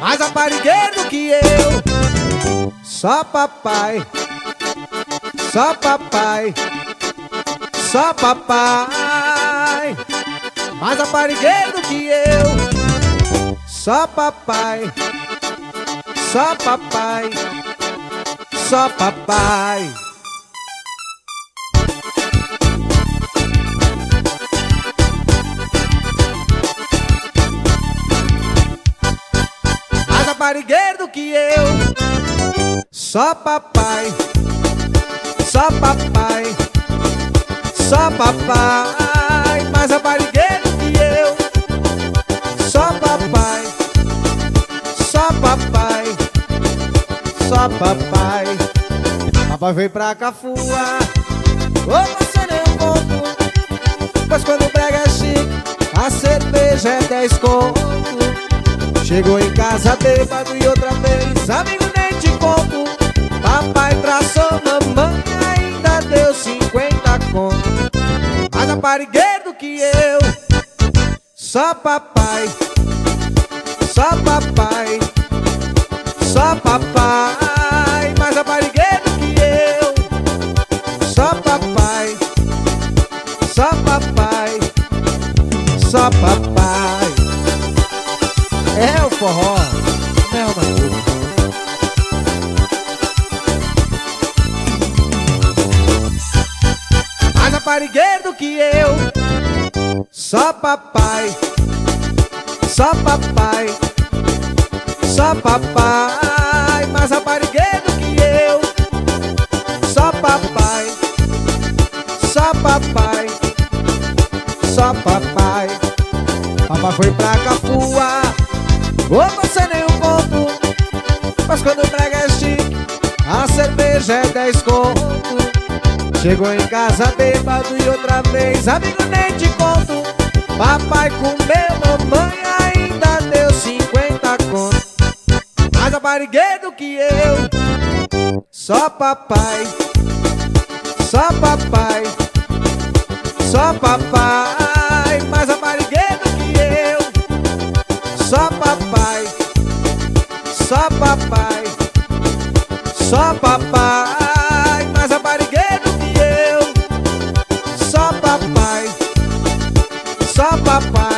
mais raparigueiro que eu. Só papai, só papai, só papai, mais raparigueiro que eu. Só papai, só papai, só papai. Mais raparigueiro que eu. Só papai, só papai, só papai, mais raparigueiro que eu. Só papai, só papai, só papai. Papai veio pra Cafua, ô você nem um pouco, pois quando o brega é chique, a cerveja é 10 conto. Chegou em casa bêbado e outra vez, amigo, nem te conto. Papai traçou mamãe, ainda deu 50 conto. Mais raparigueiro que eu. Só papai, só papai, só papai, mais raparigueiro que eu. Só papai, só papai, só papai. É o forró, mel na boca. Mais raparigueiro que eu. Só papai, só papai, só papai, mais raparigueiro que eu. Só papai, só papai, só papai. Papai foi pra Cafua, ô você nem um ponto, mas quando o brega é chique, a cerveja é 10 conto. Chegou em casa bêbado e outra vez, amigo, nem te conto. Papai comeu mamãe, ainda deu 50 conto. Mais raparigueiro que eu. Só papai, só papai, só papai, mais raparigueiro que eu. Só papai, só papai, só papai, mais raparigueiro que eu. Só papai, só papai.